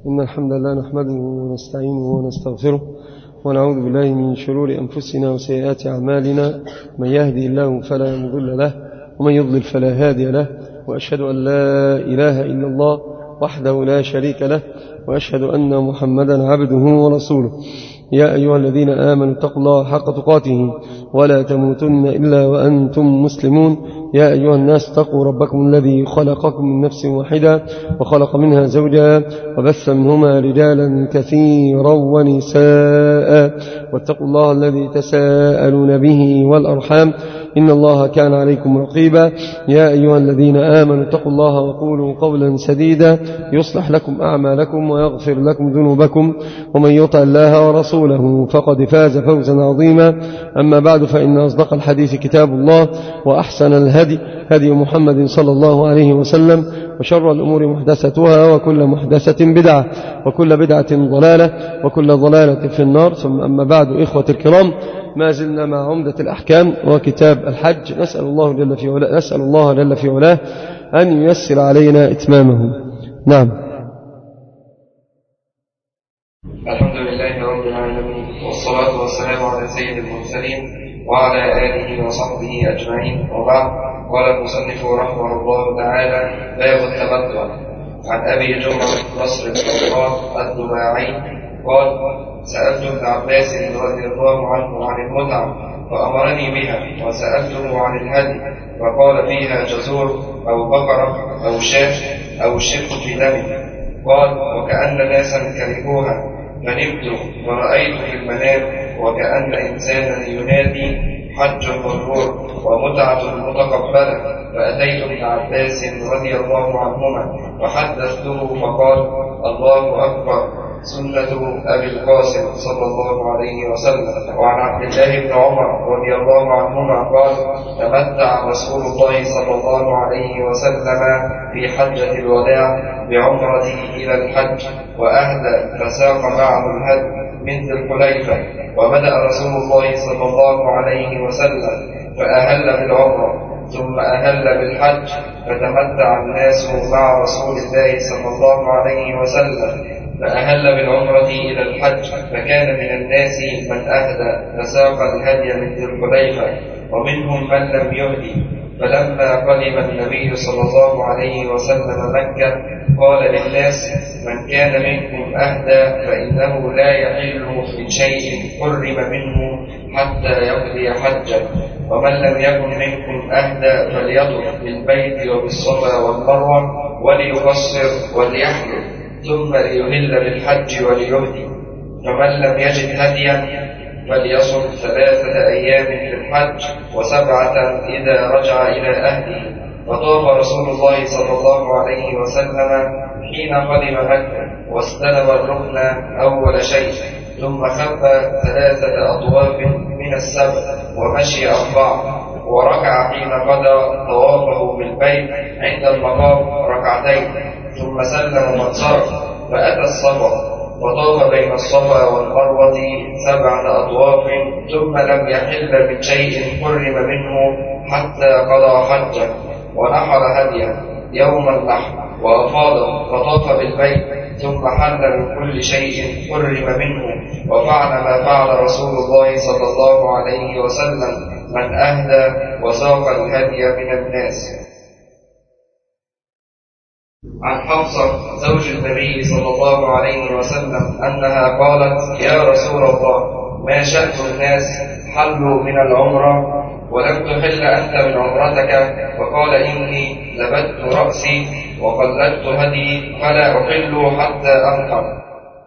إن الحمد لله نحمده ونستعينه ونستغفره ونعوذ بالله من شرور أنفسنا وسيئات أعمالنا. من يهدي الله فلا مضل له ومن يضلل فلا هادي له، وأشهد أن لا إله إلا الله وحده لا شريك له، وأشهد أن محمدا عبده ورسوله. يا أيها الذين آمنوا اتقوا الله حق تقاته ولا تموتن إلا وأنتم مسلمون. يا أيها الناس اتقوا ربكم الذي خلقكم من نفس واحدة وخلق منها زوجها وبث منهما رجالا كثيرا ونساء، واتقوا الله الذي تساءلون به والأرحام إن الله كان عليكم رقيبا. يا أيها الذين آمنوا اتقوا الله وقولوا قولا سديدا يصلح لكم أعمالكم ويغفر لكم ذنوبكم، ومن يطع الله ورسوله فقد فاز فوزا عظيما. أما بعد، فإن أصدق الحديث كتاب الله، وأحسن الهدي هدي محمد صلى الله عليه وسلم، وشر الأمور محدثتها، وكل محدثة بدعة، وكل بدعة ضلالة، وكل ضلالة في النار. ثم أما بعد، إخوة الكرام، ما زلنا مع عمدة الأحكام وكتاب الحج. نسأل الله جل في علاه أن ييسر علينا إتمامه. نعم. الحمد لله رب العالمين، والصلاة والسلام على سيد المرسلين وعلى آله وصحبه أجمعين، وبعد. قال المصنف رحمه الله تعالى: باب التمتع. عن أبي جمرة نصر بن الله الدماعي قال: سألت ابن عباس رضي الله عنه عن المتعة فأمرني بها، وسألته عن الهدي فقال: فيها جزور أو بقرة أو شاة أو الشرك في دمه. قال: وكأن ناسا كرهوها فنمت ورأيت في المنام وكأن إنسانا ينادي: حج مبرور ومتعة متقبلة. فأتيت ابن عباس رضي الله عنهما وحدثته فقال: الله أكبر، سنة أبي القاسم صلى الله عليه وسلم. وعن عبد الله بن عمر رضي الله عنهما قال: تمتع رسول الله صلى الله عليه وسلم في حجة الوداع بعمرته إلى الحج، وأهدى فساق معه الهدي من ذي الحليفة. وبدأ رسول الله صلى الله عليه وسلم فأهل بالعمرة ثم أهل بالحج، فتمتع الناس مع رسول الله صلى الله عليه وسلم فأهل بالعمرة إلى الحج. فكان من الناس من أهدى فساق الهدي من ذي الحليفة، ومنهم من لم يهدي. فلما قدم النبي صلى الله عليه وسلم مكة قال للناس: من كان منكم أهدى فإنه لا يحل من شيء حرم منه حتى يقضي حجه، ومن لم يكن منكم أهدى فليطف بالبيت وبالصفا والمروة وليقصر وليحلل، ثم ليهل بالحج وليهدي. فمن لم يجد هديا فليصم 3 أيام في الحج و7 إذا رجع إلى أهله. فطاف رسول الله صلى الله عليه وسلم حين قدم مكة واستلم الركن أول شيء، ثم خف 3 أطواف من السبع ومشي 4، وركع حين قضى طوافه بالبيت عند المقام 2، ثم سلم وانصرف. فأتى الصفا وطاف بين الصفا والمروة 7 أطواف، ثم لم يحل من شيء حرم منه حتى قضى حجه، ونحر هديه يوم النحر وأفاض، فطاف بالبيت ثم حل من كل شيء حرم منه، وفعل ما فعل رسول الله صلى الله عليه وسلم من أهدى وساق الهدي من الناس. عن حفصة زوج النبي صلى الله عليه وسلم أنها قالت: يا رسول الله، ما شأن الناس حلوا من العمرة ولم تحل أنت من عمرتك؟ فقال: إني لبت رأسي وقلدت هدي فلا أحل حتى أنحر.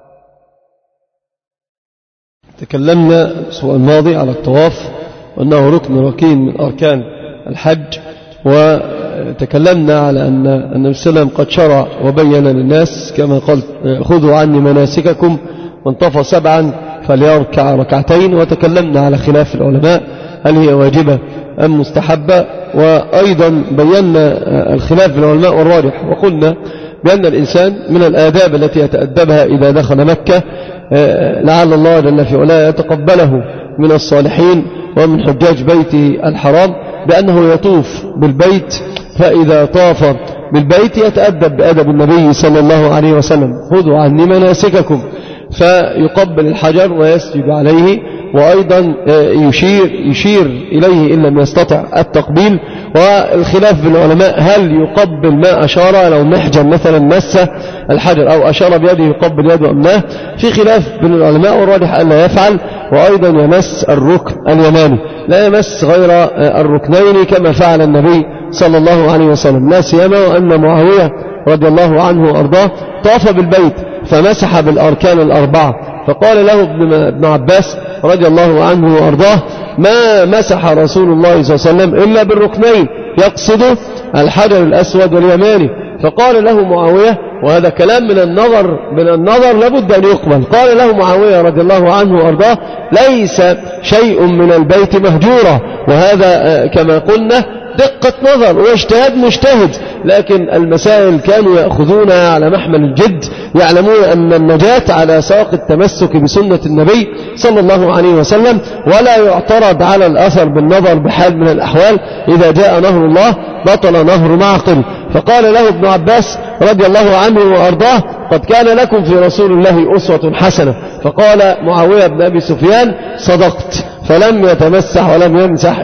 تكلمنا الأسبوع الماضي على الطواف وأنه ركن ركين من أركان الحج، وتكلمنا على أن النبي صلى الله عليه وسلم قد شرع وبين للناس كما قال: خذوا عني مناسككم، وانطف 7 فليركع 2. وتكلمنا على خلاف العلماء هل هي واجبة أم مستحبة، وأيضا بينا الخلاف العلماء والراجح، وقلنا بأن الإنسان من الآداب التي يتأدبها إذا دخل مكة لعل الله جل في علاه يتقبله من الصالحين ومن حجاج بيته الحرام، بأنه يطوف بالبيت، فإذا طاف بالبيت يتأدب بأدب النبي صلى الله عليه وسلم: خذوا عني مناسككم، فيقبل الحجر ويسجد عليه، وأيضا يشير إليه إن لم يستطع التقبيل. والخلاف بين العلماء هل يقبل ما أشار، لو محجن مثلا مس الحجر أو أشار بيده يقبل يده أم لا، في خلاف بين العلماء، والراجح ألا يفعل. وأيضا يمس الركن اليماني، لا يمس غير الركنين كما فعل النبي صلى الله عليه وسلم، لا سيما وأن معاوية رضي الله عنه وأرضاه طاف بالبيت فمسح بالأركان الأربعة، فقال له ابن عباس رضي الله عنه وأرضاه: ما مسح رسول الله صلى الله عليه وسلم إلا بالركنين، يقصد الحجر الأسود واليماني. فقال له معاوية، وهذا كلام من النظر لابد أن يقبل، قال له معاوية رضي الله عنه وأرضاه: ليس شيء من البيت مهجورا. وهذا كما قلنا دقة نظر واجتهاد مجتهد، لكن المسائل كانوا يأخذونها على محمل الجد، يعلمون أن النجاة على ساق التمسك بسنة النبي صلى الله عليه وسلم، ولا يعترض على الأثر بالنظر بحال من الأحوال. إذا جاء نهر الله بطل نهر معقل. فقال له ابن عباس رضي الله عنه وأرضاه: قد كان لكم في رسول الله أسوة حسنة. فقال معاوية بن أبي سفيان: صدقت، فلم يتمسح ولم يمسح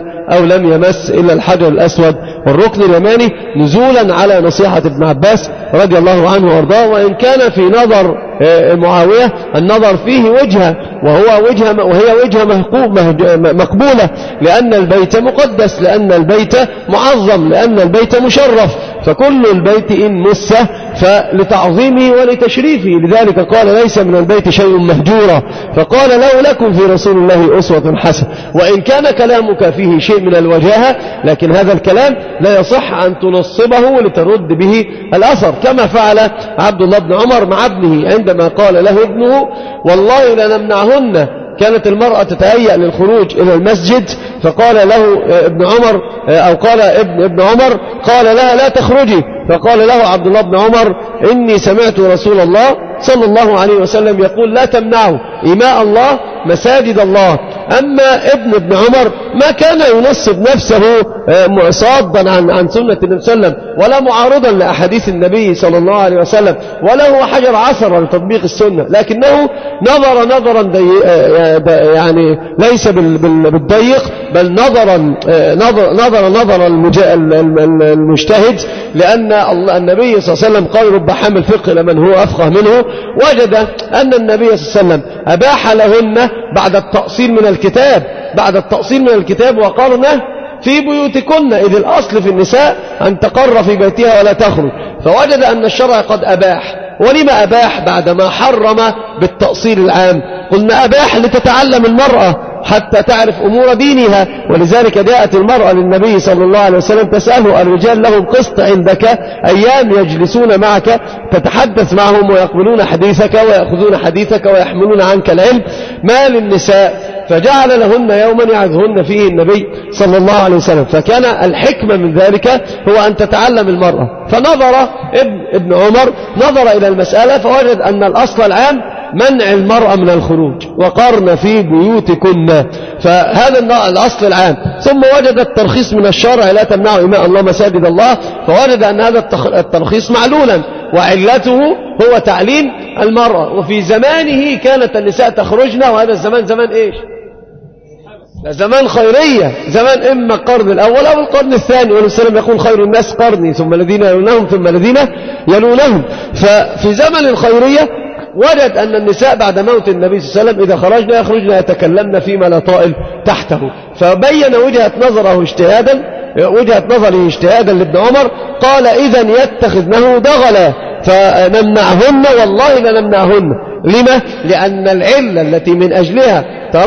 لم يمس إلا الحجر الأسود والركن اليماني، نزولا على نصيحة ابن عباس رضي الله عنه وارضاه. وإن كان في نظر معاوية النظر فيه وجهة، وهي وجهة مقبولة، لأن البيت مقدس، لأن البيت معظم، لأن البيت مشرف، فكل البيت إن مس فلتعظيمه ولتشريفه. لذلك قال: ليس من البيت شيء مهجورا. فقال له: لكم في رسول الله أسوة حسنة. وإن كان كلامك فيه شيء من الوجاهة، لكن هذا الكلام لا يصح أن تنصبه لترد به الأثر، كما فعل عبد الله بن عمر مع ابنه عندما قال له ابنه: والله لنمنعهن. كانت المرأة تتهيأ للخروج إلى المسجد، فقال له ابن عمر أو قال ابن عمر قال لها: لا تخرجي. فقال له عبد الله بن عمر: إني سمعت رسول الله صلى الله عليه وسلم يقول: لا تمنعوا إماء الله مساجد الله. أما ابن عمر ما كان ينصب نفسه صادا عن سنة النبي صلى الله عليه وسلم، ولا معارضا لأحاديث النبي صلى الله عليه وسلم، ولا هو حجر عثر لتطبيق السنة، لكنه نظر نظرا يعني ليس بالضيق، بل نظر المجتهد، لأن النبي صلى الله عليه وسلم قال: رب حامل فقه لمن هو أفقه منه. وجد أن النبي صلى الله عليه وسلم أباح لهن بعد التأصيل من الكتاب وقرن في بيوتكن، إذ الأصل في النساء أن تقر في بيتها ولا تخرج. فوجد أن الشرع قد أباح. ولما أباح بعدما حرم بالتأصيل العام؟ قلنا أباح لتتعلم المرأة حتى تعرف أمور دينها. ولذلك جاءت المرأة للنبي صلى الله عليه وسلم تسأله: الرجال لهم قسط عندك؟ أيام يجلسون معك تتحدث معهم ويقبلون حديثك ويأخذون حديثك ويحملون عنك العلم، ما للنساء؟ فجعل لهن يوما يعظهن فيه النبي صلى الله عليه وسلم. فكان الحكمة من ذلك هو أن تتعلم المرأة. فنظر ابن عمر نظر إلى المسألة فوجد أن الأصل العام منع المرأة من الخروج، وقرن في بيوتكن، فهذا الأصل العام. ثم وجد الترخيص من الشرع: لا تمنعوا إماء الله مساجد الله، فوجد أن هذا الترخيص معلولا، وعلته هو تعليم المرأة. وفي زمانه كانت النساء تخرجن، وهذا الزمان زمان إيش؟ زمان خيرية، زمان إما القرن الأول أو القرن الثاني. والسلام يقول: خير الناس قرني ثم الذين يلونهم ثم الذين يلونهم. ففي زمن الخيرية وجد أن النساء بعد موت النبي صلى الله عليه وسلم إذا خرجنا يخرجن يتكلمن فيما لا طائل تحته. فبين وجهة نظره اجتهادا لابن عمر. قال: إذن يتخذنه دغلا، فنمنعهن، والله لنمنعهن. لما؟ لأن العلة التي من أجلها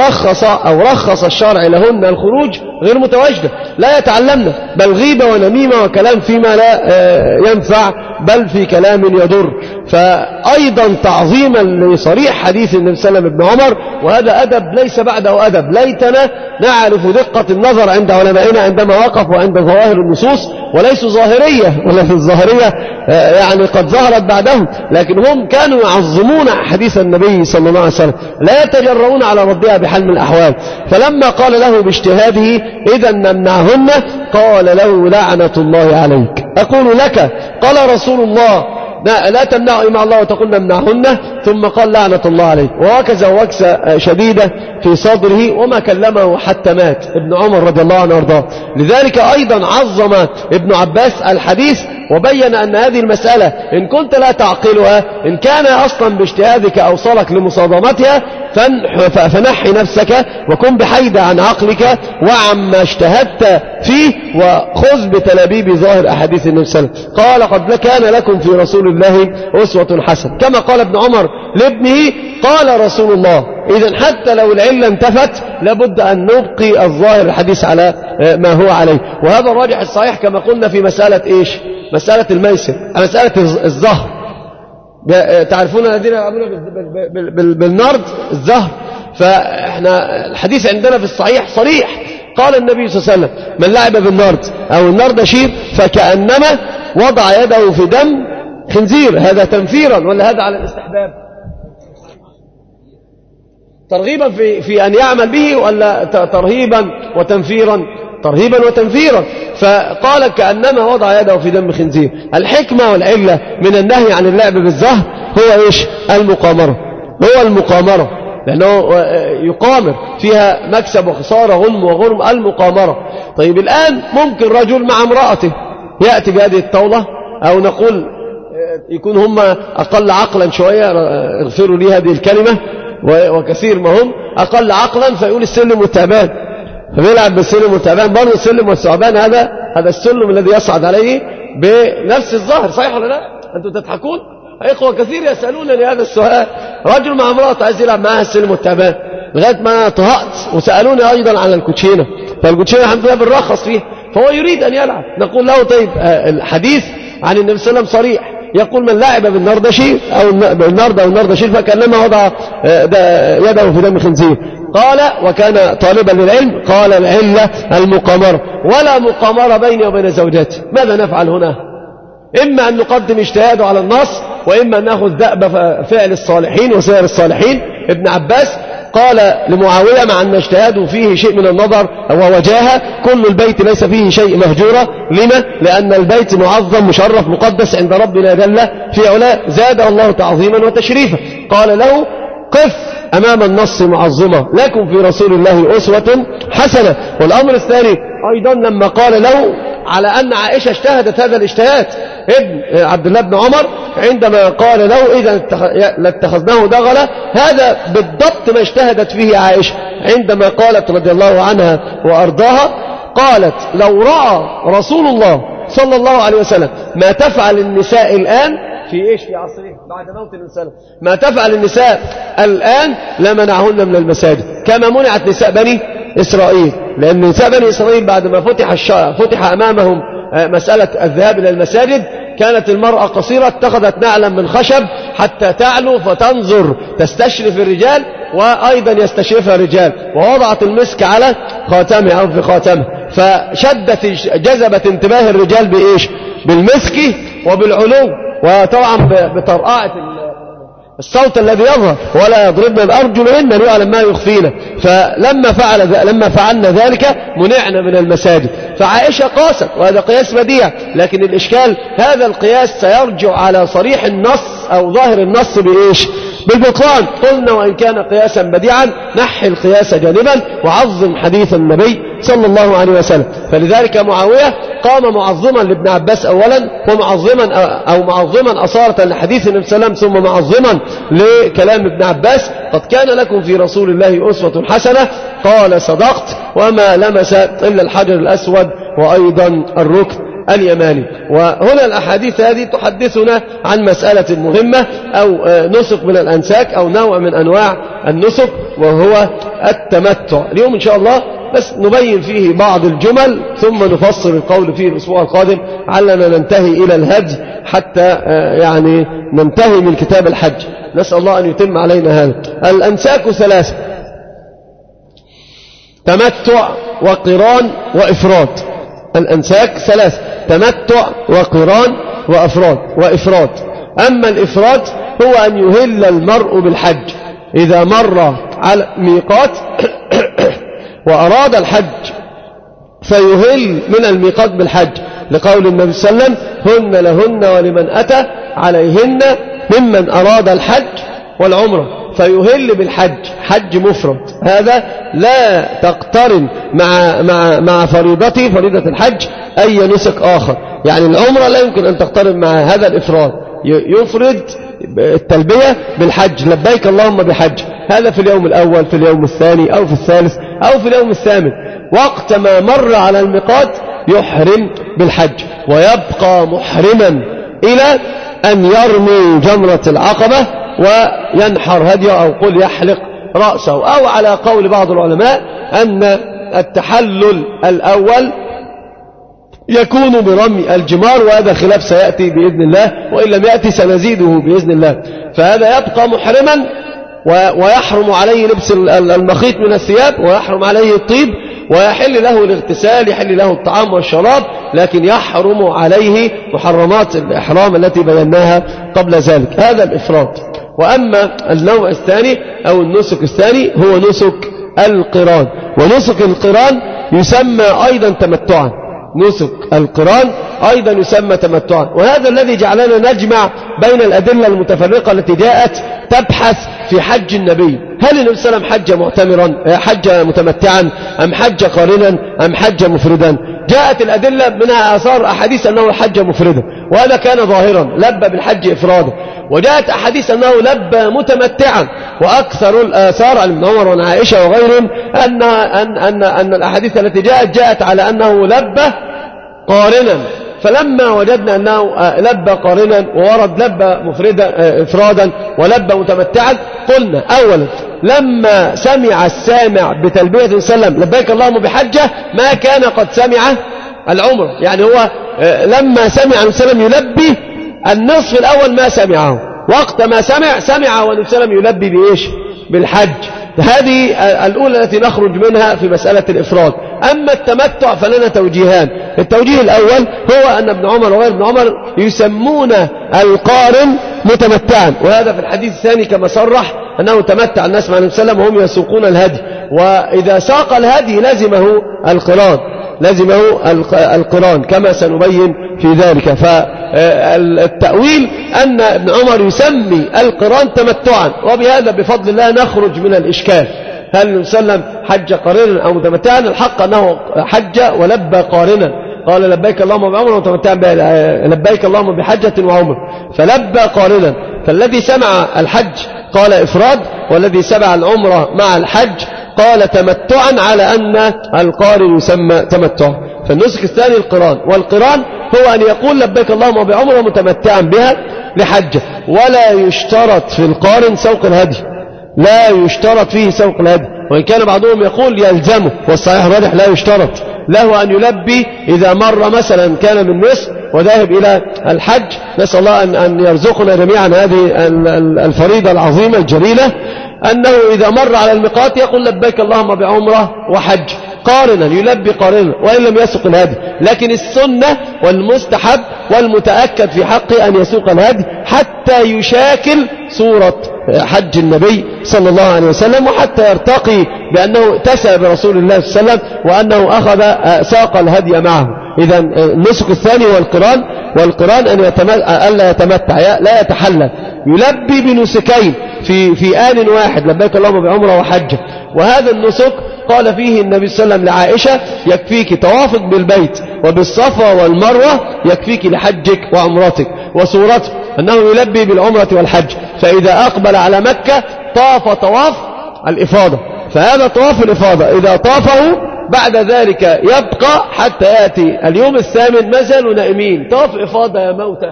رخص الشرع لهن الخروج غير متواجدة، لا يتعلمن، بل غيبة ونميمة وكلام فيما لا ينفع، بل في كلام يضر. فأيضا تعظيما لصريح حديث النبي صلى الله عليه وسلم ابن عمر، وهذا أدب ليس بعده أدب. ليتنا نعرف دقة النظر عند علمائنا عندما وقفوا عند ظواهر النصوص، وليسوا ظاهرية، ولا في الظاهرية يعني قد ظهرت بعدهم، لكن هم كانوا يعظمون حديث النبي صلى الله عليه وسلم، لا يتجرؤون على ردها بحال من الأحوال. فلما قال له باجتهاده: إذا نمنعهن، قال له: لعنة الله عليك. أقول لك قال رسول الله لا تمنعوا إماء الله وتقول نمنعهن، ثم قال لعنة الله عليه، ووكز وكسة شديدة في صدره وما كلمه حتى مات ابن عمر رضي الله عنه وارضاه. لذلك أيضا عظم ابن عباس الحديث وبين أن هذه المسألة إن كنت لا تعقلها، إن كان أصلا باجتهادك أوصلك لمصادمتها فنحي نفسك وكن بحيدة عن عقلك وعما اجتهدت فيه، وخذ بتلابيب ظاهر أحاديث النبي صلى الله عليه وسلم. قال قد كان لكم في رسول الله أسوة حسنة، كما قال ابن عمر لابنه قال رسول الله. إذن حتى لو العلة انتفت لابد أن نبقي الظاهر الحديث على ما هو عليه، وهذا الراجح الصحيح كما قلنا في مسألة إيش؟ مسألة الميسر، مسألة الزهر. تعرفون الذين يلعبون بالنرد الزهر، فإحنا الحديث عندنا في الصحيح صريح، قال النبي صلى الله عليه وسلم من لعب بالنرد أو النردشير فكأنما وضع يده في دم خنزير. هذا تنفيرا ولا هذا على الاستحباب؟ ترغيبا في أن يعمل به ولا ترهيبا وتنفيرا؟ ترهيبا وتنفيرا. فقال كأنما وضع يده في دم خنزير. الحكمة والعلة من النهي عن اللعب بالزهر هو إيش؟ المقامرة، هو المقامرة، لأنه يقامر فيها مكسب وخسارة، غنم وغرم، المقامرة. طيب الآن ممكن رجل مع امرأته يأتي بهذه الطاولة، أو نقول يكون هم أقل عقلا شوية، اغفروا لي هذه الكلمة وكثير ما هم أقل عقلا، فيقول السلم والتعبان، فبيلعب بالسلم والتعبان. برضه السلم والثعبان هذا السلم الذي يصعد عليه بنفس الظاهر، صحيح ولا لا؟ أنتم تضحكون؟ إخوة كثير يسألونني هذا السؤال، رجل مع امرأة عايز يلعب معها السلم والتعبان، لغاية ما طهقت. وسألوني أيضا عن الكوتشينة، فالكوتشينة الحمد لله بنرخص فيه، فهو يريد أن يلعب. نقول له طيب الحديث عن النبي صلى الله عليه وسلم صريح، يقول من لعب بالنردشير أو بالنرد أو النردشير فكأنما وضع يده في دم خنزير. قال وكان طالبا للعلم، قال العلة المقامرة، ولا مقامرة بيني وبين زوجاتي. ماذا نفعل هنا؟ إما أن نقدم اجتهاده على النص، وإما أن نأخذ دأب فعل الصالحين وسير الصالحين. ابن عباس قال لمعاوية مع أن اجتهاده فيه شيء من النظر ووجاهة، كل البيت ليس فيه شيء مهجورة. لما؟ لأن البيت معظم مشرف مقدس عند ربنا جل في علاه، زاده الله تعظيما وتشريفا. قال له قف أمام النص معظمة، لكم في رسول الله أسوة حسنة. والأمر الثاني أيضا لما قال له على أن عائشة اجتهدت هذا الاجتهاد، ابن عبد الله بن عمر عندما قال له إذا لاتخذناه دغلا، هذا بالضبط ما اجتهدت فيه عائشة عندما قالت رضي الله عنها وأرضاها، قالت لو رأى رسول الله صلى الله عليه وسلم ما تفعل النساء الآن في إيش؟ في عصره بعد موت النساء، ما تفعل النساء الآن لمنعهن من المساجد كما منعت نساء بني إسرائيل. لأن نساء بني إسرائيل بعد ما فتح أمامهم مسألة الذهاب إلى المساجد، كانت المرأة قصيرة، اتخذت نعلا من خشب حتى تعلو فتنظر تستشرف الرجال وأيضا يستشرفها الرجال، ووضعت المسك على خاتمها أو في خاتمها، جذبت انتباه الرجال بإيش؟ بالمسك وبالعلو، وطبعا بطرقعة الصوت الذي يظهر، ولا يضربن الأرجلهن ليعلم ما يخفينا. فلما فعلنا ذلك منعنا من المساجد. فعائشة قاست، وهذا قياس بديع، لكن الإشكال هذا القياس سيرجع على صريح النص أو ظاهر النص بإيش؟ بالبطلان. قلنا وإن كان قياسا بديعا نحي القياس جانبا وعظم حديث النبي صلى الله عليه وسلم. فلذلك معاوية قام معظما لابن عباس أولا، ومعظما أصارة لحديث النبي صلى الله عليه وسلم، ثم معظما لكلام ابن عباس. قد كان لكم في رسول الله أسوة حسنة. قال صدقت، وما لمس إلا الحجر الأسود وأيضا الركن اليماني. وهنا الأحاديث هذه تحدثنا عن مسألة مهمة، أو نسك من الأنساك، أو نوع من أنواع النسك، وهو التمتع. اليوم إن شاء الله بس نبين فيه بعض الجمل، ثم نفصل القول فيه الأسبوع القادم، علنا ننتهي إلى الهدي حتى يعني ننتهي من كتاب الحج. نسأل الله أن يتم علينا هذا. الأنساك ثلاثة: تمتع وقران وإفراد. الأنساك ثلاثة: تمتع وقران وإفراد. أما الإفراد هو أن يهل المرء بالحج إذا مر على ميقات وأراد الحج، فيهل من الميقات بالحج لقول النبي صلى الله عليه وسلم هن لهن ولمن أتى عليهن ممن أراد الحج والعمرة، فيهل بالحج، حج مفرد، هذا لا تقترن مع فريضة الحج أي نسك آخر. يعني العمرة لا يمكن أن تقترن مع هذا الإفراد، يفرد التلبية بالحج، لبيك اللهم بحج، هذا في اليوم الأول، في اليوم الثاني، أو في الثالث، أو في اليوم الثامن. وقت ما مر على الميقات يحرم بالحج، ويبقى محرما إلى أن يرمي جمرة العقبة وينحر هديه، أو قل يحلق رأسه، أو على قول بعض العلماء أن التحلل الأول يكون برمي الجمار، وهذا خلاف سيأتي بإذن الله، وإن لم يأتي سنزيده بإذن الله. فهذا يبقى محرما، ويحرم عليه لبس المخيط من الثياب، ويحرم عليه الطيب، ويحل له الاغتسال، يحل له الطعام والشراب، لكن يحرم عليه محرمات الإحرام التي بيناها قبل ذلك. هذا الإفراد. وأما النوع الثاني أو النسك الثاني هو نسك القران، ونسك القران يسمى أيضا تمتعا، نسك القران أيضا يسمى تمتعا. وهذا الذي جعلنا نجمع بين الأدلة المتفرقة التي جاءت تبحث في حج النبي، هل النبي صلى الله عليه وسلم حج معتمرا، حج متمتعا، أم حج قارنا، أم حج مفردا؟ جاءت الأدلة منها آثار أحاديث أنه حج مفردا، وهذا كان ظاهرا، لبى بالحج إفرادا. وجاءت أحاديث أنه لبى متمتعا، وأكثر الآثار عن ابن عمر وعن عائشة وغيرهم أن الأحاديث التي جاءت على أنه لبى قارنا. فلما وجدنا أنه لبى قارنا وورد لبى إفرادا ولبى متمتعا، قلنا أولا لما سمع السامع بتلبية صلى الله عليه وسلم لبيك اللهم بحجة ما كان قد سمع العمر، يعني هو لما سمع النبي صلى الله عليه وسلم يلبي النصف الأول ما سمعه، وقت ما سمع والنبي صلى الله عليه وسلم يلبي بإيش؟ بالحج. هذه الأولى التي نخرج منها في مسألة الإفراد. أما التمتع فلنا توجيهان. التوجيه الأول هو أن ابن عمر وغير ابن عمر يسمون القارن متمتعا، وهذا في الحديث الثاني كما صرح أنه تمتع الناس مع النبي صلى الله عليه وسلم وهم يسوقون الهدي، وإذا ساق الهدي لزمه القران كما سنبين في ذلك. فالتأويل أن ابن عمر يسمي القران تمتعا، وبهذا بفضل الله نخرج من الإشكال، هل النبي صلى الله عليه وسلم حج قارنا أو متمتعا؟ الحق أنه حج ولبى قارنا، قال لبيك اللهم بعمر ومتمتعا لبيك اللهم بحجة وعمر، فلبى قارنا. فالذي سمع الحج قال إفراد، والذي سمع العمرة مع الحج قال تمتعا، على أن القارن يسمى تمتع. فالنسك الثاني القران، والقران هو أن يقول لبيك اللهم بعمرة متمتعا بها لحجة، ولا يشترط في القارن سوق الهدي، لا يشترط فيه سوق الهدي، وإن كان بعضهم يقول يلزمه، والصحيح الراجح لا يشترط له أن يلبي إذا مر مثلا كان من مصر وذاهب إلى الحج. نسأل الله أن يرزقنا جميعا هذه الفريضة العظيمة الجليلة، أنه إذا مر على الميقات يقول لبيك اللهم بعمرة وحج قارنا، يلبي قارنا وإن لم يسوق الهدي. لكن السنة والمستحب والمتأكد في حقه أن يسوق الهدي حتى يشاكل صورة حج النبي صلى الله عليه وسلم، وحتى يرتقي بأنه اتسى برسول الله صلى الله عليه وسلم وأنه أخذ ساق الهدي معه. إذا النسك الثاني والقران أن لا يتمتع، لا يتحلل، يلبي بنسكين في آن واحد، لبيك اللهم بعمرة وحجة. وهذا النسك قال فيه النبي صلى الله عليه وسلم لعائشة يكفيك طوافك بالبيت وبالصفا والمروة، يكفيك لحجك وعمرتك. وصورته أنه يلبي بالعمرة والحج، فإذا أقبل على مكة طاف طواف الإفاضة، فهذا طواف الإفاضة إذا طافه بعد ذلك يبقى حتى يأتي اليوم الثامن، ما زالوا نائمين. طواف إفاضة يا موتى،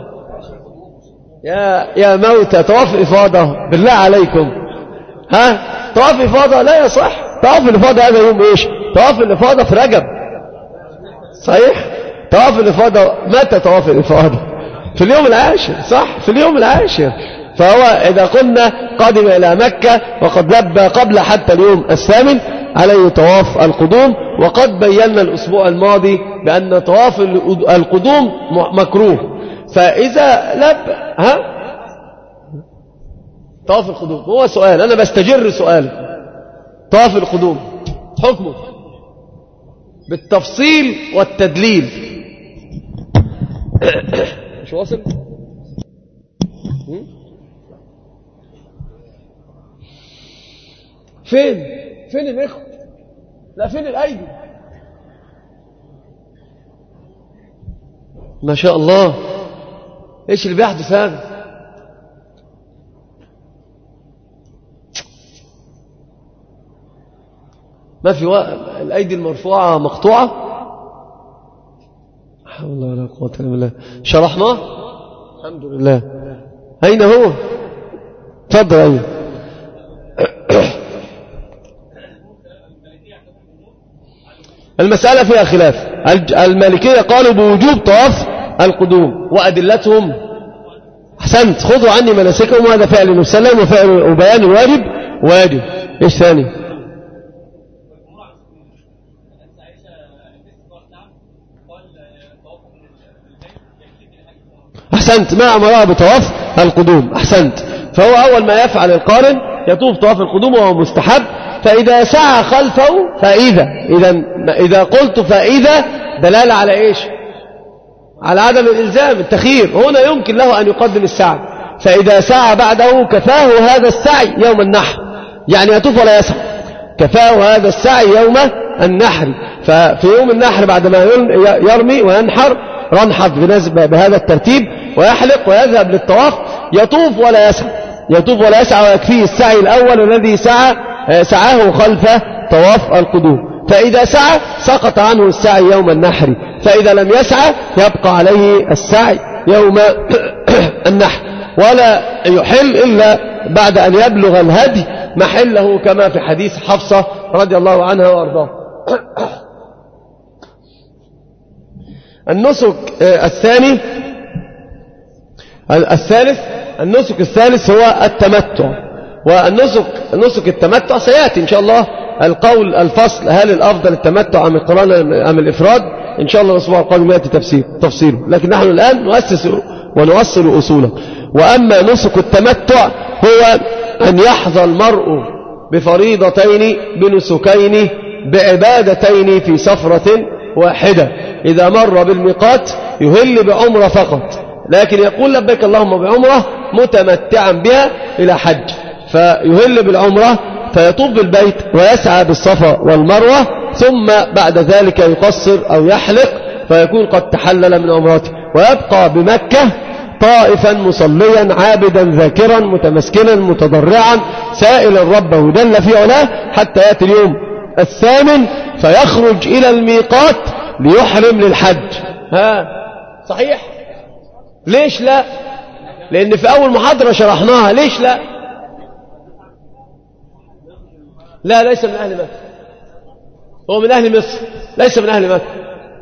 يا موتى، طواف إفاضة بالله عليكم، طواف إفاضة لا يصح. طواف الإفاضة هذا يوم إيش؟ طواف الإفاضة في رجب، صحيح؟ طواف الإفاضة متى؟ طواف الإفاضة في اليوم العاشر، صح؟ في اليوم العاشر. فهو إذا قلنا قادم إلى مكة وقد لبى قبل حتى اليوم الثامن عليه طواف القدوم. وقد بينا الأسبوع الماضي بأن طواف القدوم مكروه، فإذا لبى طواف القدوم هو سؤال، أنا بستجر سؤال، طواف القدوم حكمه بالتفصيل والتدليل مش واصل؟ فين الإخوة؟ لا فين الأيدي؟ ما شاء الله، إيش اللي بيحدث هذا؟ ما في الأيدي المرفوعة مقطوعة؟ حول الله ولا قوة إلا بالله. شرحناه الحمد لله. أين هو؟ تفضل. أين؟ المسألة فيها خلاف. المالكية قالوا بوجوب طواف القدوم وأدلتهم. أحسنت، خذوا عني مناسكهم، وهذا فعل النبي صلى الله عليه وسلم وبيان الواجب واجب. إيش ثاني؟ أحسنت، ما أمرها بطواف القدوم. أحسنت، فهو أول ما يفعل القارن يطوف طواف القدوم وهو مستحب. فإذا سعى خلفه إذا قلت فإذا دلالة على إيش؟ على عدم الإلزام، التخيير. هنا يمكن له أن يقدم السعي، فإذا سعى بعده كفاه هذا السعي يوم النحر، يعني يطوف ولا يسعى، كفاه هذا السعي يوم النحر. ففي يوم النحر بعدما يرمي وينحر رنحط بهذا الترتيب ويحلق ويذهب للطواف، يطوف ولا يسعى ويكفيه السعي الأول الذي سعاه خلف طواف القدوم. فإذا سعى سقط عنه السعي يوم النحر، فإذا لم يسعى يبقى عليه السعي يوم النحر، ولا يحل إلا بعد أن يبلغ الهدي محله، كما في حديث حفصة رضي الله عنها وأرضاها. النسك الثالث هو التمتع. ونسك التمتع سيأتي إن شاء الله الفصل، هل الأفضل التمتع أم القران أم الإفراد؟ إن شاء الله الأسبوع القادم يأتي تفصيله، لكن نحن الآن نؤسس ونوصل أصوله. وأما نسك التمتع هو أن يحظى المرء بفريضتين بنسكين بعبادتين في سفرة واحدة. إذا مر بالميقات يهل بعمرة فقط، لكن يقول لبيك اللهم بعمرة متمتعا بها إلى حج، فيهل بالعمرة فيطوف بالبيت ويسعى بالصفا والمروة، ثم بعد ذلك يقصر أو يحلق فيكون قد تحلل من عمرته، ويبقى بمكة طائفا مصليا عابدا ذاكرا متمسكنا متضرعا سائلا ربه جل في علاه، حتى يأتي اليوم الثامن فيخرج إلى الميقات ليحرم للحج. صحيح؟ ليش لا؟ لأن في أول محاضرة شرحناها. ليش لا؟ لا، ليس من أهل مكة، هو من أهل مصر، ليس من أهل مكة،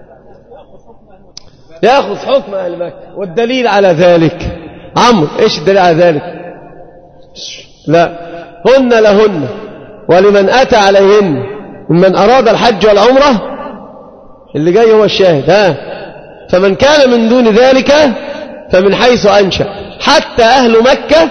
يأخذ حكم أهل مكة. والدليل على ذلك عمرو، إيش الدليل على ذلك؟ لا، هن لهن ولمن أتى عليهن ممن أراد الحج والعمرة، اللي جاي هو الشاهد. فمن كان من دون ذلك فمن حيث أنشأ، حتى أهل مكة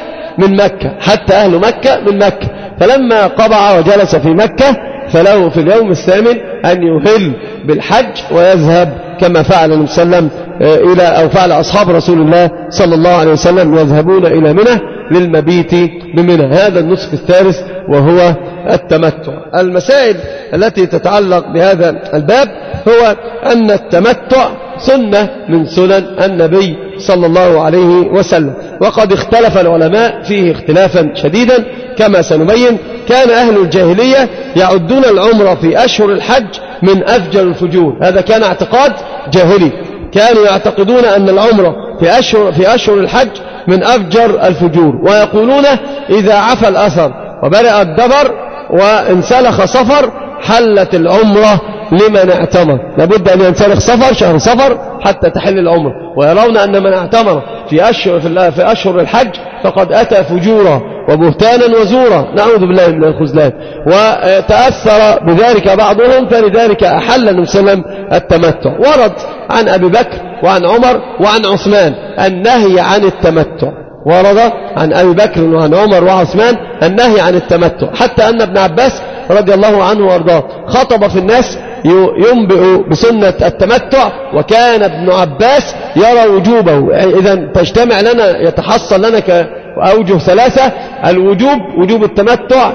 من مكة، فلما قبع وجلس في مكة فله في اليوم الثامن أن يهل بالحج ويذهب كما فعل النبي صلى الله عليه وسلم أو فعل أصحاب رسول الله صلى الله عليه وسلم، يذهبون إلى منى للمبيت بمنى. هذا النسك الثالث وهو التمتع. المسائل التي تتعلق بهذا الباب هو أن التمتع سنة من سنن النبي صلى الله عليه وسلم، وقد اختلف العلماء فيه اختلافا شديدا كما سنبين. كان أهل الجاهلية يعدون العمرة في أشهر الحج من أفجر الفجور، هذا كان اعتقاد جاهلي، كانوا يعتقدون أن العمرة في أشهر الحج من أفجر الفجور، ويقولون إذا عفى الأثر وبرأ الدبر وانسلخ صفر حلت العمرة لمن اعتمر. لابد أن ينسلخ شهر صفر حتى تحل العمرة، ويرون أن من اعتمر في أشهر الحج فقد أتى فجورا وبهتانا وزورا، نعوذ بالله من الخذلان. وتأثر بذلك بعضهم، فلذلك أحل النبي صلى الله عليه وسلم التمتع. ورد عن أبي بكر وعن عمر وعن عثمان النهي عن التمتع، ورد عن أبي بكر وعن عمر وعثمان النهي عن التمتع، حتى أن ابن عباس رضي الله عنه وارضاه خطب في الناس ينبئ بسنة التمتع، وكان ابن عباس يرى وجوبه. إذا تجتمع لنا، يتحصل لنا كأوجه ثلاثة: الوجوب، وجوب التمتع،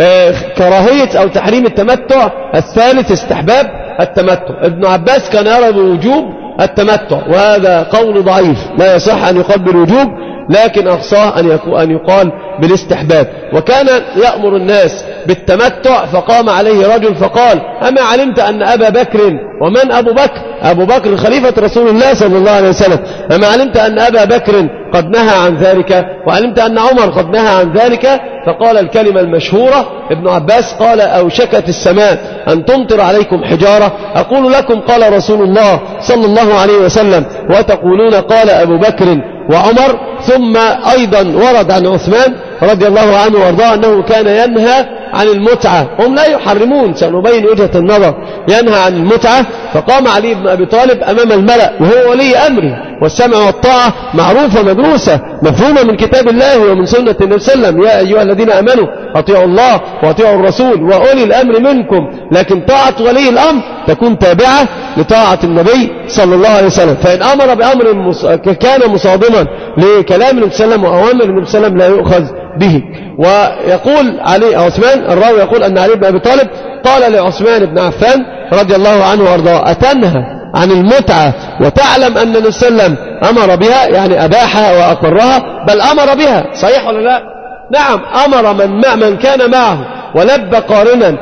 كراهية أو تحريم التمتع، الثالث استحباب التمتع. ابن عباس كان يرى بوجوب التمتع، وهذا قول ضعيف لا يصح أن يقال بالوجوب، لكن أقصاه أن يقال بالاستحباب. وكان يأمر الناس بالتمتع، فقام عليه رجل فقال: أما علمت أن أبا بكر، ومن أبو بكر؟ أبو بكر خليفة رسول الله صلى الله عليه وسلم، أما علمت أن أبا بكر قد نهى عن ذلك، وعلمت أن عمر قد نهى عن ذلك؟ فقال الكلمة المشهورة ابن عباس، قال: أوشكت السماء أن تمطر عليكم حجارة، أقول لكم قال رسول الله صلى الله عليه وسلم، وتقولون قال أبو بكر وعمر. ثم أيضا ورد عن عثمان رضي الله عنه وارضاه أنه كان ينهى عن المتعة. هم لا يحرمون، سنبين وجهة النظر. ينهى عن المتعة، فقام علي بن أبي طالب أمام الملأ وهو ولي أمره، والسمع والطاعة معروفة مدروسة مفهومة من كتاب الله ومن سنة النبي صلى الله عليه وسلم: يا أيها الذين آمنوا أطيعوا الله وأطيعوا الرسول وأولي الأمر منكم. لكن طاعة ولي الأمر تكون تابعة لطاعة النبي صلى الله عليه وسلم. فإن أمر بأمر كان مصادما لكلام النبي صلى الله عليه وسلم وأوامر النبي صلى الله عليه وسلم لا يؤخذ به. ويقول علي عثمان الراوي يقول أن علي بن أبي طالب قال لعثمان بن عفان رضي الله عنه وارضاه: أتنهى عن المتعة وتعلم أن النبي صلى الله عليه وسلم أمر بها، يعني أباحها وأقرها، بل أمر بها، صحيح ولا لا؟ نعم، أمر من كان معه ولبى قارنا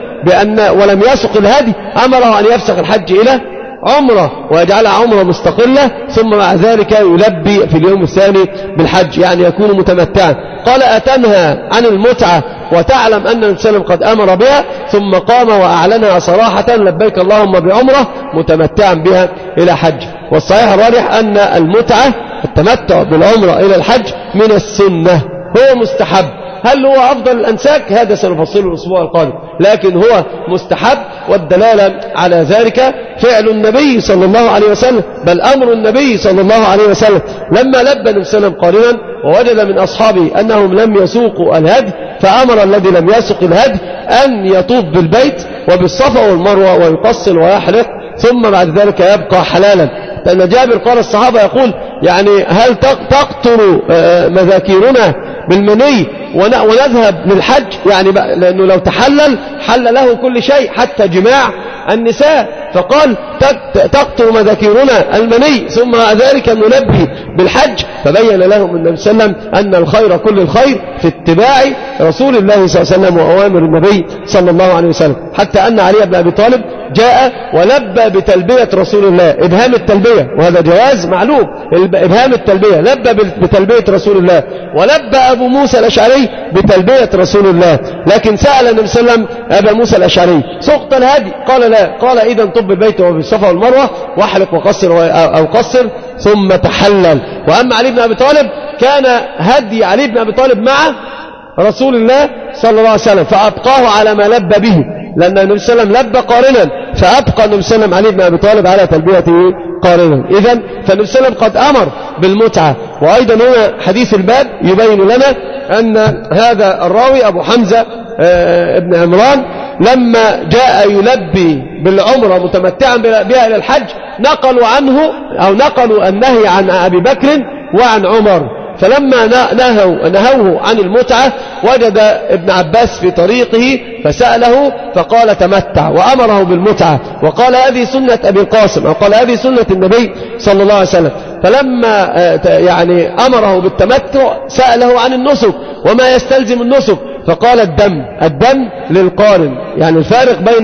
ولم يسق الهدي، أمره أن يفسخ الحج إلى عمره ويجعلها عمره مستقلة، ثم مع ذلك يلبي في اليوم الثاني بالحج، يعني يكون متمتعا. قال: أتنهى عن المتعة وتعلم أن النبي صلى الله عليه وسلم قد أمر بها، ثم قام وأعلنها صراحة: لبيك اللهم بعمرة، متمتعا بها إلى حج. والصحيح الراجح أن المتعة التمتع بالعمرة إلى الحج من السنة، هو مستحب. هل هو أفضل الأنساك؟ هذا سنفصله الأسبوع القادم، لكن هو مستحب. والدلالة على ذلك فعل النبي صلى الله عليه وسلم، بل أمر النبي صلى الله عليه وسلم لما لبى النبي صلى الله عليه وسلم قارنا ووجد من أصحابه أنهم لم يسوقوا الهدي، فأمر الذي لم يسوق الهدي أن يطوف بالبيت وبالصفا والمروة ويقصر ويحلق، ثم بعد ذلك يبقى حلالا. لأن جابر قال الصحابة يقول: يعني هل تقطر مذاكيرنا بالمني ونذهب للحج؟ يعني لأنه لو تحلل حل له كل شيء حتى جماع النساء. فقال: تقطر مذاكيرنا المني، ثم ذلك نلبي بالحج. فبين لهم النبي صلى الله عليه وسلم أن الخير كل الخير في اتباع رسول الله صلى الله عليه وسلم وأوامر النبي صلى الله عليه وسلم، حتى أن علي بن أبي طالب جاء ولبى بتلبية رسول الله، إبهام التلبية، وهذا جواز معلوم، إبهام التلبية، لبى بتلبية رسول الله. ولبى أبو موسى الأشعري بتلبية رسول الله، لكن سأل النبي صلى الله عليه وسلم أبا موسى الأشعري: سقط الهدي؟ قال: لا. قال: إذا طب البيت وبالصفا والمروة واحلق وقصر أو قصر ثم تحلل. وأما علي بن أبي طالب كان هدي علي بن أبي طالب مع رسول الله صلى الله عليه وسلم، فأبقاه على ما لبى به، لأن النبي صلى الله عليه وسلم لبى قارنا، فأبقى النبي صلى الله عليه وسلم علي بن أبي طالب على تلبيته قارنا. إذن فالنبي صلى الله عليه وسلم قد أمر بالمتعة. وأيضا هنا حديث الباب يبين لنا أن هذا الراوي أبو حمزة ابن عمران لما جاء يلبي بالعمرة متمتعا بها إلى الحج، نقلوا عنه أو نقلوا النهي عن أبي بكر وعن عمر. فلما نهوه عن المتعة وجد ابن عباس في طريقه فسأله فقال: تمتع، وأمره بالمتعة، وقال: هذه سنة أبي القاسم، أو قال: هذه سنة النبي صلى الله عليه وسلم. فلما يعني أمره بالتمتع سأله عن النسك وما يستلزم النسك، فقال: الدم للقارن، يعني الفارق بين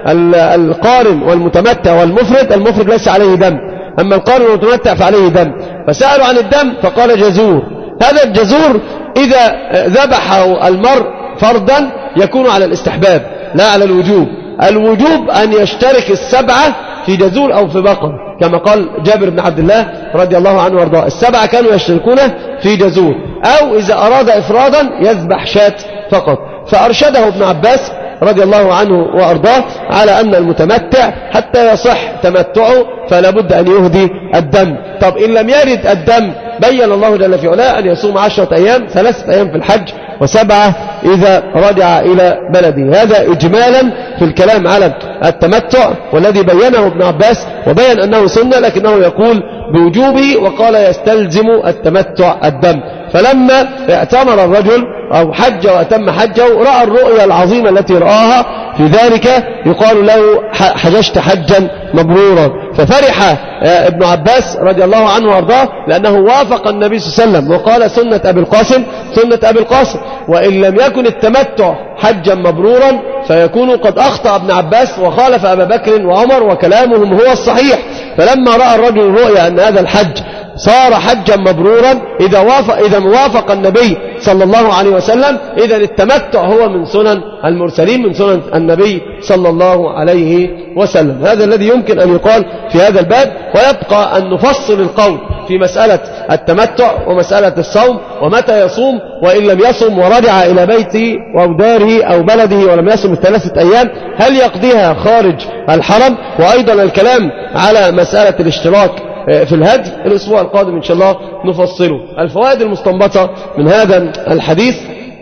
القارن والمتمتع والمفرد، المفرد ليس عليه دم، أما القارن والمتمتع فعليه دم. فسألوا عن الدم فقال: جزور. هذا الجزور إذا ذبحه المرء فردا يكون على الاستحباب لا على الوجوب. الوجوب أن يشترك السبعة في جزور أو في بقر، كما قال جابر بن عبد الله رضي الله عنه وارضاه: السبعة كانوا يشتركون في جزور، أو إذا أراد إفرادا يذبح شاة فقط. فأرشده ابن عباس رضي الله عنه وأرضاه على أن المتمتع حتى يصح تمتعه فلا بد أن يهدي الدم. طب إن لم يرد الدم بين الله جل في علاه أن يصوم 10 أيام، 3 أيام في الحج و7 إذا رجع إلى بلده. هذا إجمالا في الكلام على التمتع، والذي بينه ابن عباس وبين أنه سنة لكنه يقول بوجوبه، وقال يستلزم التمتع الدم. فلما اعتمر الرجل أو حج وأتم حجه رأى الرؤيا العظيمة التي رآها في ذلك يقال له حججت حجا مبرورا. ففرح ابن عباس رضي الله عنه وارضاه لأنه وافق النبي صلى الله عليه وسلم وقال سنة أبي القاسم سنة أبي القاسم. وإن لم يكن التمتع حجا مبرورا فيكون قد أخطأ ابن عباس وخالف أبا بكر وعمر وكلامهم هو الصحيح. فلما رأى الرجل الرؤيا أن هذا الحج صار حجا مبرورا إذا وافق النبي صلى الله عليه وسلم، إذا التمتع هو من سنن المرسلين من سنن النبي صلى الله عليه وسلم. هذا الذي يمكن أن يقال في هذا الباب. ويبقى أن نفصل القول في مسألة التمتع ومسألة الصوم ومتى يصوم، وإن لم يصم ورجع إلى بيته أو داره أو بلده ولم يصم الثلاثة أيام هل يقضيها خارج الحرم؟ وأيضا الكلام على مسألة الاشتراك في الهدي الأسبوع القادم إن شاء الله نفصله. الفوائد المستنبطة من هذا الحديث: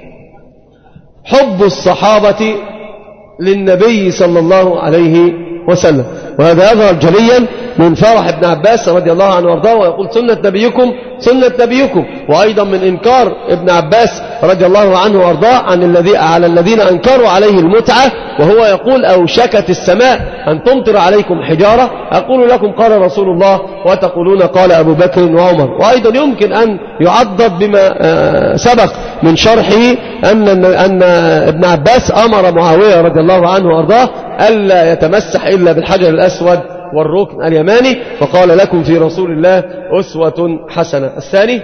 حب الصحابة للنبي صلى الله عليه وسلم، وهذا يظهر جليا من فرح ابن عباس رضي الله عنه وارضاه ويقول سنة نبيكم سنة نبيكم. وأيضا من إنكار ابن عباس رضي الله عنه وارضاه على الذين أنكروا عليه المتعة، وهو يقول أوشكت السماء أن تمطر عليكم حجارة أقول لكم قال رسول الله وتقولون قال أبو بكر وعمر. وأيضا يمكن أن يعضد بما سبق من شرحه أن ابن عباس أمر معاوية رضي الله عنه وارضاه ألا يتمسح إلا بالحجر الأسود والركن اليماني، فقال لكم في رسول الله أسوة حسنة. الثاني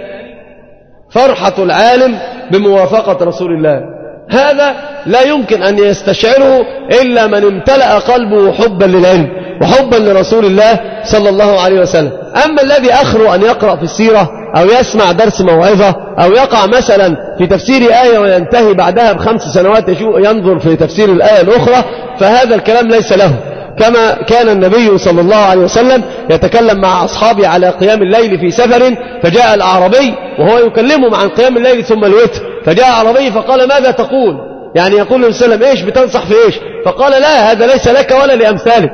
فرحة العالم بموافقة رسول الله، هذا لا يمكن أن يستشعره إلا من امتلأ قلبه حبا للعلم وحبا لرسول الله صلى الله عليه وسلم. أما الذي أخره أن يقرأ في السيرة أو يسمع درس موعظة أو يقع مثلا في تفسير آية وينتهي بعدها ب5 سنوات ينظر في تفسير الآية الأخرى، فهذا الكلام ليس له. كما كان النبي صلى الله عليه وسلم يتكلم مع أصحابه على قيام الليل في سفر، فجاء الأعرابي وهو يكلمهم عن قيام الليل ثم الوتر، فجاء أعرابي فقال ماذا تقول؟ يعني يقول له سلم إيش بتنصح في إيش؟ فقال لا هذا ليس لك ولا لأمثالك.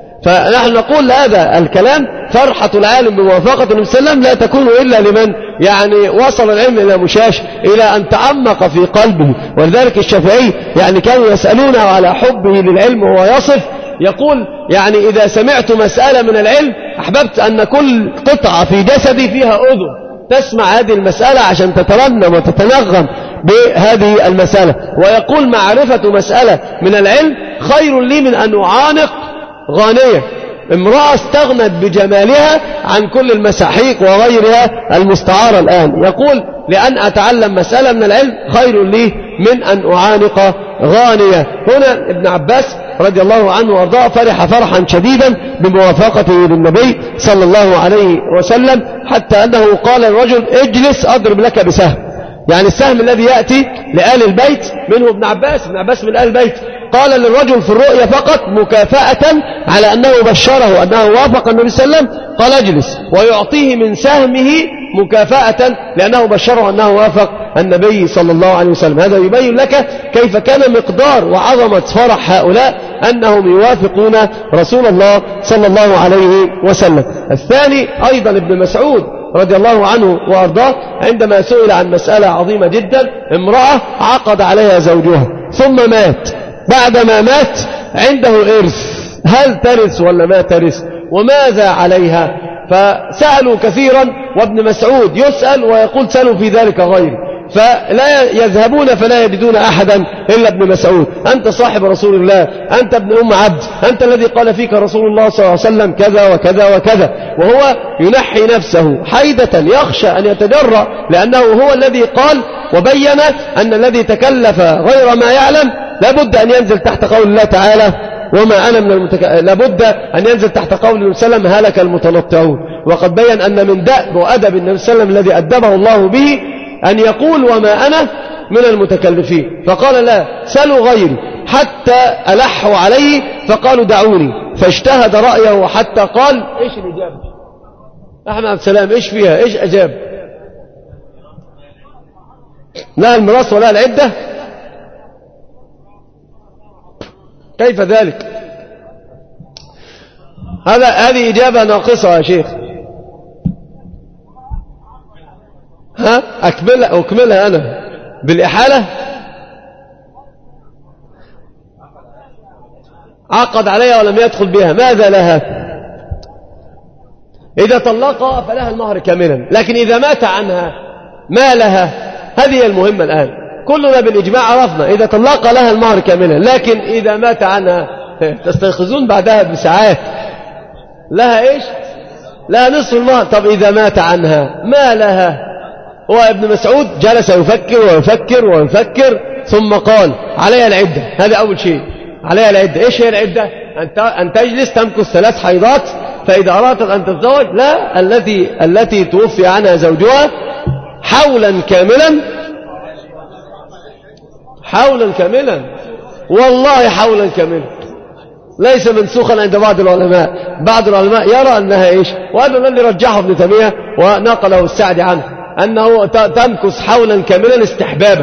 فنحن نقول هذا الكلام فرحة العالم بموافقة النبي صلى الله عليه وسلم لا تكون إلا لمن يعني وصل العلم إلى مشاش إلى أن تعمق في قلبه. ولذلك الشافعي يعني كانوا يسألونه على حبه للعلم وهو يصف يقول يعني إذا سمعت مسألة من العلم أحببت أن كل قطعة في جسدي فيها أذن تسمع هذه المسألة عشان تترنم وتتنغم بهذه المسألة. ويقول معرفة مسألة من العلم خير لي من أن أعانق غانية، امرأة استغنت بجمالها عن كل المساحيق وغيرها المستعارة الآن. يقول لأن أتعلم مسألة من العلم خير لي من أن أعانق غانية. هنا ابن عباس رضي الله عنه وارضاه فرح فرحا شديدا بموافقته للنبي صلى الله عليه وسلم، حتى أنه قال الرجل اجلس أضرب لك بسهم، يعني السهم الذي يأتي لآل البيت منه ابن عباس من آل البيت. قال للرجل في الرؤيا فقط مكافأة على أنه بشره أنه وافق النبي صلى الله عليه وسلم قال اجلس، ويعطيه من سهمه مكافأة لأنه بشره أنه وافق النبي صلى الله عليه وسلم. هذا يبين لك كيف كان مقدار وعظمة فرح هؤلاء أنهم يوافقون رسول الله صلى الله عليه وسلم. الثاني أيضا ابن مسعود رضي الله عنه وأرضاه عندما سئل عن مسألة عظيمة جدا، امرأة عقد عليها زوجها ثم مات، بعدما مات عنده إرث، هل ترث ولا ما ترث وماذا عليها؟ فسألوا كثيرا وابن مسعود يسأل ويقول سألوا في ذلك غيره، فلا يذهبون فلا يجدون أحدا إلا ابن مسعود. أنت صاحب رسول الله، أنت ابن أم عبد، أنت الذي قال فيك رسول الله صلى الله عليه وسلم كذا وكذا وكذا، وهو ينحي نفسه حيدة يخشى أن يتجرأ، لأنه هو الذي قال وبين أن الذي تكلف غير ما يعلم لابد أن ينزل تحت قول الله تعالى وما أنا من لابد أن ينزل تحت قول النبي صلى الله عليه وسلم هلك المتنطعون. وقد بين أن من دأب وأدب النبي صلى الله عليه وسلم الذي أدبه الله به أن يقول وما أنا من المتكلفين، فقال لا سلوا غيري، حتى ألحوا عليه فقالوا دعوني، فاجتهد رأيه حتى قال إيش الإجابة أحمد عبد السلام إيش فيها إيش أجاب؟ لا المراس ولا العدة كيف ذلك؟ هذه إجابة ناقصة يا شيخ. ها أكملها أنا بالإحالة. عقد عليها ولم يدخل بها، ماذا لها؟ إذا طلقها فلها المهر كاملا، لكن إذا مات عنها ما لها؟ هذه المهمة الآن. كلنا بالإجماع عرفنا إذا طلق لها المهر كاملا، لكن إذا مات عنها تستيقظون بعدها بساعات لها إيش؟ لها نصف المهر. طب إذا مات عنها ما لها؟ هو ابن مسعود جلس يفكر ويفكر ويفكر ثم قال عليها العدة. هذا أول شيء، عليها العدة. إيش هي العدة؟ أن تجلس تمكث 3 حيضات، فإذا أرادت أن تتزوج لا، التي توفي عنها زوجها حولا كاملا، حولا كاملا، والله حولا كاملا، ليس منسوخا عند بعض العلماء. بعض العلماء يرى أنها إيش، وهذا الذي رجحه ابن تيمية ونقله السعدي عنه، أنه تمكث حولا كاملا استحبابا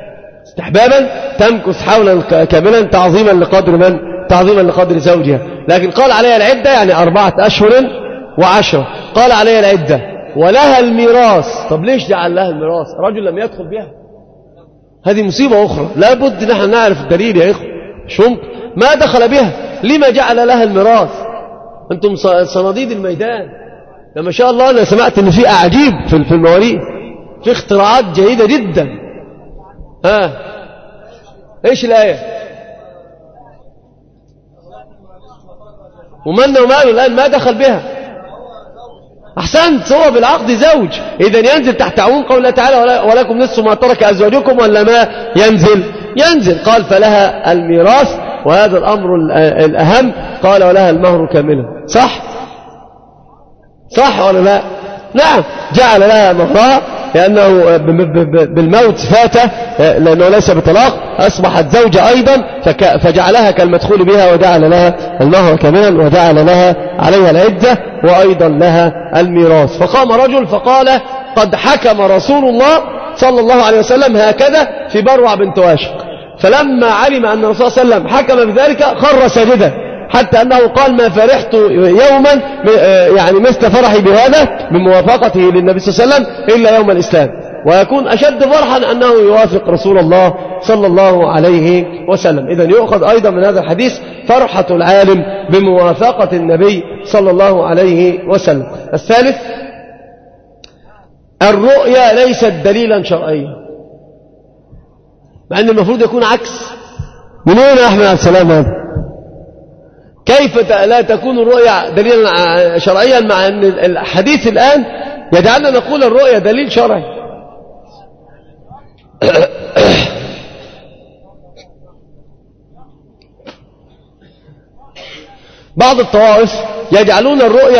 تمكث حولا كاملا تعظيما لقدر من؟ تعظيما لقدر زوجها. لكن قال عليها العدة يعني 4 أشهر و10. قال عليها العدة ولها الميراث. طب ليش جعل لها الميراث؟ رجل لم يدخل بها، هذه مصيبة أخرى، لابد نحن نعرف الدليل يا إخوة. شمك ما دخل بها، لما جعل لها الميراث؟ أنتم صناديد الميدان. لما شاء الله أنا سمعت أن في أعجيب في المواريث، في اختراعات جيدة جدا. إيش الآية؟ ومن وماله الآن ما دخل بها. أحسنت، هو بالعقد زوج، إذن ينزل تحت عموم قوله تعالى ولكم نصف ما ترك أزواجكم، ولا ما ينزل. قال فلها الميراث، وهذا الأمر الأهم. قال ولها المهر كاملا. صح ولا لا؟ نعم، جعل لها مهرها لأنه بالموت فاته، لأنه ليس بطلاق، أصبحت زوجة أيضا، فجعلها كالمدخول بها، وجعل لها المهر كاملا، وجعل لها عليها العدة، وأيضا لها الميراث. فقام رجل فقال قد حكم رسول الله صلى الله عليه وسلم هكذا في بروع بنت واشق. فلما علم أن الرسول صلى الله عليه وسلم حكم بذلك خر ساجدا، حتى أنه قال ما فرحت يوما يعني مثل فرحي بهذا بموافقته للنبي صلى الله عليه وسلم إلا يوم الإسلام. ويكون أشد فرحا أنه يوافق رسول الله صلى الله عليه وسلم. إذن يؤخذ أيضا من هذا الحديث فرحة العالم بموافقة النبي صلى الله عليه وسلم. الثالث، الرؤيا ليست دليلا شرعيا، مع أن المفروض يكون عكس. من وين يا أحمد عبد السلام هذا؟ كيف لا تكون الرؤيا دليلا شرعيا، مع أن الحديث الآن يجعلنا نقول الرؤيا دليل شرعي؟ بعض الطوائف يجعلون الرؤيا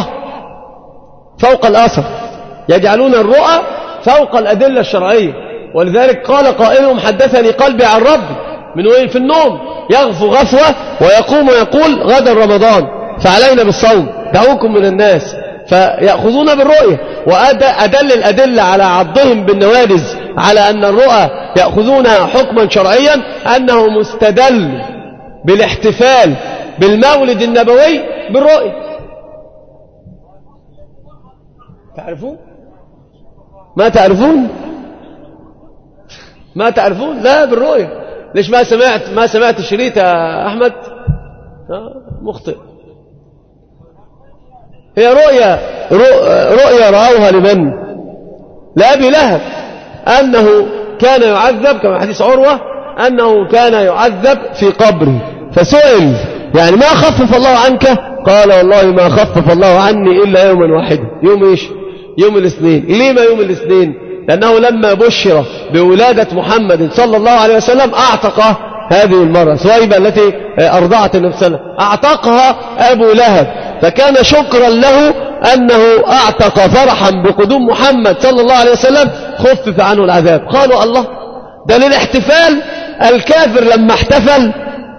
فوق الأثر، يجعلون الرؤى فوق الأدلة الشرعية. ولذلك قال قائلهم حدثني قلبي عن ربي، من وين؟ في النوم يغفو غفوة ويقوم ويقول غدا رمضان فعلينا بالصوم دعوكم من الناس، فيأخذون بالرؤية. وأدل الأدلة على عضهم بالنوارز على أن الرؤى يأخذونها حكما شرعيا أنه مستدل بالاحتفال بالمولد النبوي بالرؤية. تعرفون؟ ما تعرفون؟ لا، بالرؤية. ليش ما سمعت الشريط يا أحمد؟ مخطئ. هي رؤيا رأوها لمن؟ لأبي لهب، أنه كان يعذب كما حديث عروة، أنه كان يعذب في قبره، فسئل يعني ما خفف الله عنك؟ قال والله ما خفف الله عني إلا يوما واحدا. يوم إيش؟ يوم الاثنين. لما يوم الاثنين؟ لأنه لما بشر بولادة محمد صلى الله عليه وسلم أعتق هذه المرأة سويبة التي أرضعت النبي صلى الله عليه وسلم، أعتقها أبو لهب، فكان شكرا له أنه أعتق فرحا بقدوم محمد صلى الله عليه وسلم خفف عنه العذاب. قالوا الله، ده للاحتفال الكافر لما احتفل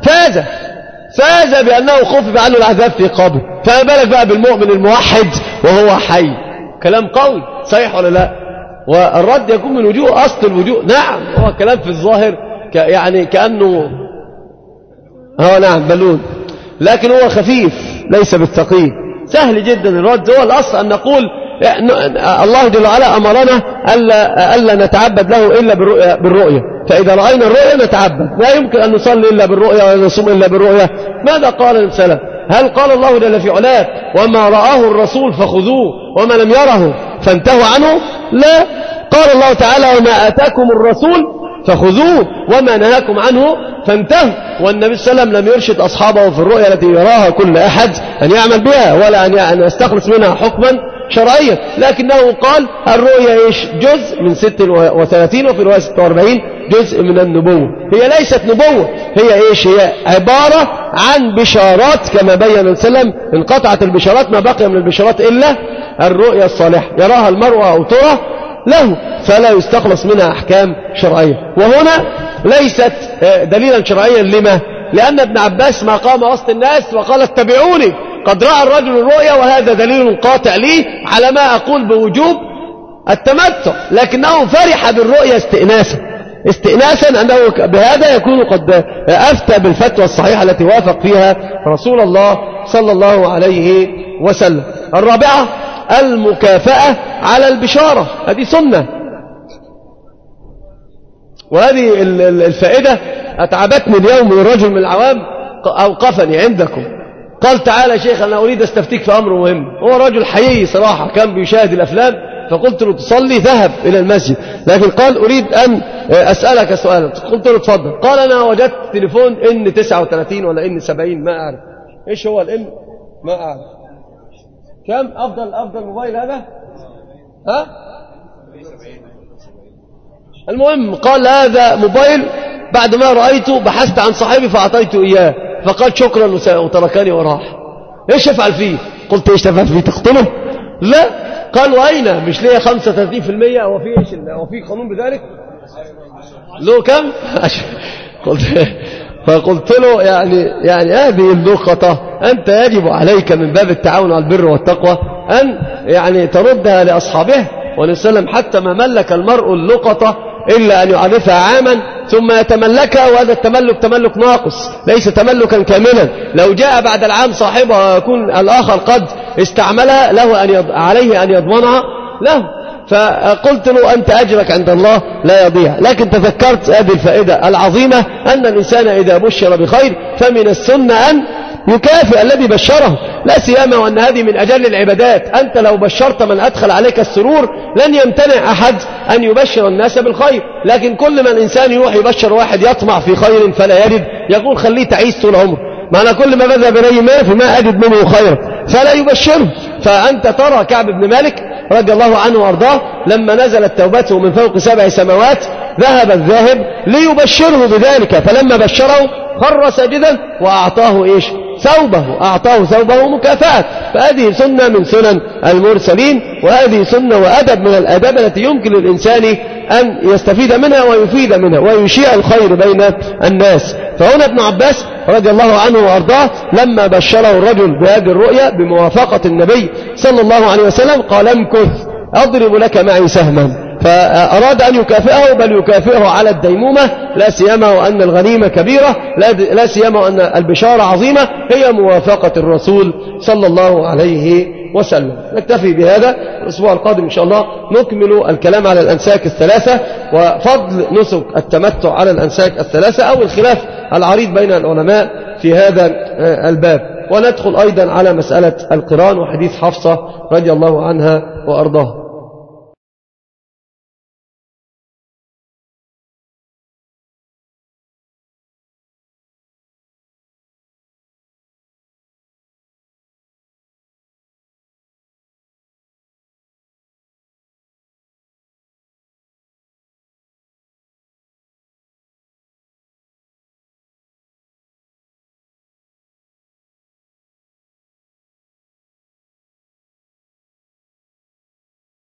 فاز بأنه خفف عنه العذاب في قبره، فما بالك بقى بالمؤمن الموحد وهو حي؟ كلام قوي، صحيح ولا لا؟ والرد يكون من وجوه، أصل الوجوه. نعم، هو كلام في الظاهر يعني كأنه نعم بالون، لكن هو خفيف ليس بالثقيل، سهل جدا الرد. هو الأصل أن نقول الله جل وعلا أمرنا ألا نتعبد له إلا بالرؤية، فإذا رأينا الرؤية نتعبد، لا يمكن أن نصلي إلا بالرؤية ولا نصوم إلا بالرؤية. ماذا قال السلف؟ هل قال الله جل في علاه وما رآه الرسول فخذوه وما لم يره فانتهوا عنه؟ لا، قال الله تعالى وما آتاكم الرسول فخذوه وما نهاكم عنه فانتهوا. والنبي صلى الله عليه وسلم لم يرشد أصحابه في الرؤيا التي يراها كل أحد أن يعمل بها ولا أن يستخلص منها حكما شرعيا، لكنه قال الرؤيا إيش؟ جزء من 36 وفي رواية 46 جزء من النبوة. هي ليست نبوة، هي إيش؟ هي عبارة عن بشارات كما بين النبي صلى الله عليه وسلم. انقطعت البشارات، ما بقي من البشارات إلا الرؤيا الصالحة يراها المرء أو ترى له، فلا يستخلص منها أحكام شرعية. وهنا ليست دليلا شرعيا. لما؟ لأن ابن عباس ما قام وسط الناس وقال اتبعوني قد رأى الرجل الرؤيا، وهذا دليل قاطع لي على ما أقول بوجوب التمتع، لكنه فرح بالرؤيا استئناسا أنه بهذا يكون قد أفتى بالفتوى الصحيحة التي وافق فيها رسول الله صلى الله عليه وسلم. الرابعة المكافأة على البشارة، هذه سنة، وهذه الفائدة أتعبتني اليوم من رجل من العوام أوقفني عندكم قال تعالى شيخ أنا أريد أستفتيك في أمر مهم. هو رجل حقيقي صراحة كان بيشاهد الأفلام، فقلت له تصلي، ذهب إلى المسجد، لكن قال أريد أن أسألك سؤالا. قلت له تفضل. قال أنا وجدت تليفون إن 39 ولا إن 70، ما أعرف إيش هو الإن، ما أعرف كم أفضل موبايل هذا، المهم قال هذا موبايل، بعد ما رأيته بحثت عن صاحبي فأعطيته إياه، فقال شكرا وتركني وراح. إيش أفعل فيه؟ قلت إيش تفعل فيه؟ تقتله؟ لا. قال وأين؟ مش ليه 35%؟ هو في إيش؟ هو في قانون بذلك؟ له كم؟ فقلت له يعني هذه اللقطة أنت يجب عليك من باب التعاون على البر والتقوى أن يعني تردها لأصحابه. ونسلم حتى ما ملك المرء اللقطة إلا أن يعرفها عاما ثم يتملكها، وهذا التملك تملك ناقص ليس تملكا كاملا. لو جاء بعد العام صاحبها ويكون الآخر قد استعملها عليه أن يضمنها له. فقلت له أنت أجرك عند الله لا يضيع. لكن تذكرت هذه الفائدة العظيمة أن الإنسان إذا بشر بخير فمن السنة أن يكافئ الذي بشره، لا سيما وأن هذه من أجل العبادات. أنت لو بشرت من أدخل عليك السرور لن يمتنع أحد أن يبشر الناس بالخير، لكن كل ما الإنسان يروح يبشر واحد يطمع في خير فلا يجد، يقول خليه تعيش طول عمره، ما أنا كل ما بذهب إليه ما فما أجد منه خيرا فلا يبشره. فأنت ترى كعب بن مالك رضي الله عنه وارضاه لما نزلت توبته من فوق 7 سماوات ذهب الذاهب ليبشره بذلك، فلما بشره خر ساجدا وأعطاه إيش؟ ثوبه، أعطاه ثوبه مكافأة. فهذه سنة من سنن المرسلين، وهذه سنة وأدب من الأدب التي يمكن للإنسان أن يستفيد منها ويفيد منها ويشيع الخير بين الناس. فهنا ابن عباس رضي الله عنه وأرضاه لما بشره الرجل بهذه الرؤيا بموافقة النبي صلى الله عليه وسلم قال امكث أضرب لك معي سهما، فأراد أن يكافئه، بل يكافئه على الديمومة، لا سيما وأن الغنيمة كبيرة، لا سيما وأن البشارة عظيمة، هي موافقة الرسول صلى الله عليه وسلم. نكتفي بهذا. الأسبوع القادم إن شاء الله نكمل الكلام على الأنساك الثلاثة وفضل نسك التمتع على الأنساك الثلاثة أو الخلاف العريض بين العلماء في هذا الباب، وندخل أيضا على مسألة القران وحديث حفصة رضي الله عنها وأرضاها.